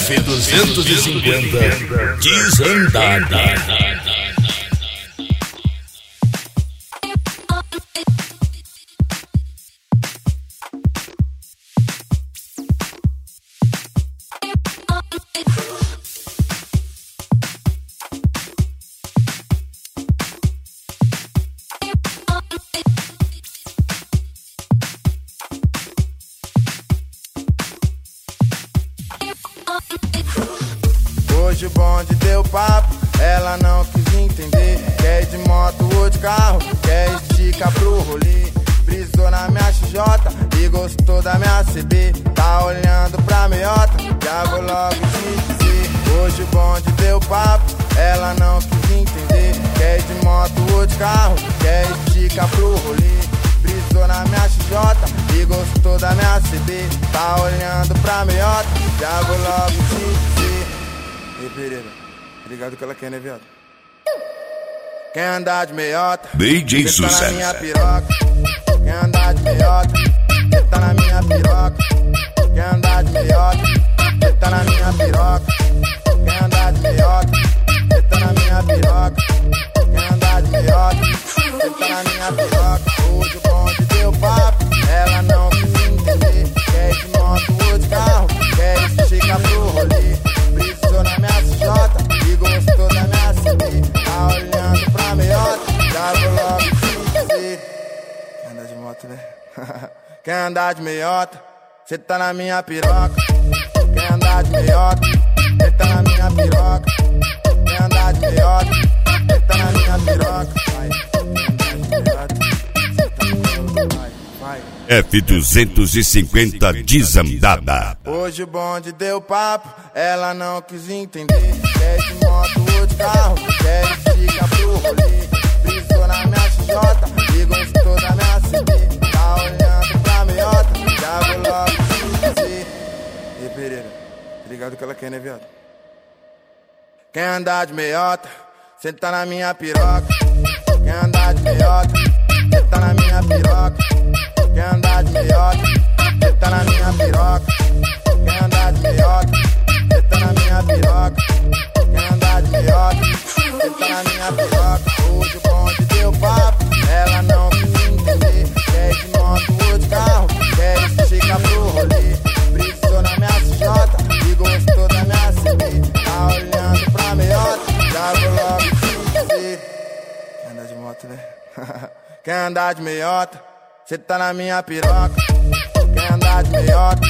F250 Desandada. Hoje o bonde deu papo, ela não quis entender. Quer ir de moto ou de carro, quer esticar pro rolê. Brisou na minha XJ e gostou da minha CB. Tá olhando pra meiota, já vou logo te dizer. Hoje o bonde deu papo, ela não quis entender. Quer ir de moto ou de carro, quer esticar pro rolê. Brisou na minha XJ e gostou da minha CB. Tá olhando pra meiota, já vou logo te dizer. Ei, Pereira, ligado que ela quer, né, viado? Quer andar de meiota, DJ cê tá na Sucesso. minha piroca. Quer andar de meiota, cê tá na minha piroca. Quer andar de meiota, cê tá na minha piroca. Quer andar de meiota, cê tá na minha piroca. Quer andar de meiota, cê tá na minha piroca. Hoje o bonde deu papo, ela não quis entender. Quer ir de moto ou de carro, quer esticar pro rolê. Brisou na minha CJ e gostou da minha CB. Tá olhando pra meiota, já vou logo te dizer. Quer andar de moto, né? Quer andar de meiota, cê tá na minha piroca. Quer andar de meiota, cê tá na minha piroca. Quer andar de meiota, cê tá na minha piroca. Vai, vai. F250 Desandada. Hoje o bonde deu papo, ela não quis entender. Quer de moto ou de carro, quer esticar pro rolê. Brisou na minha XJ e gostou da minha CB. Tá olhando pra meiota, já vou logo te dizer. Ei, Pereira, ligado que ela quer, né, viado? Quer andar de meiota, cê tá na minha piroca. Quer andar de meiota, cê tá na minha piroca. Quer andar de meiota, cê tá na minha piroca. Quer andar de meiota, cê tá na minha piroca. Quer andar de meiota, cê tá na minha piroca. Hoje o bonde deu papo, ela não quis entender. Quer ir de moto ou de carro, quer esticar pro rolê. Brisou na minha CJ e gostou da minha CB. Tá olhando pra meiota, já vou logo te dizer. Quer andar de moto, né? Quer andar de meiota, cê tá na minha piroca. Quer andar de meiota,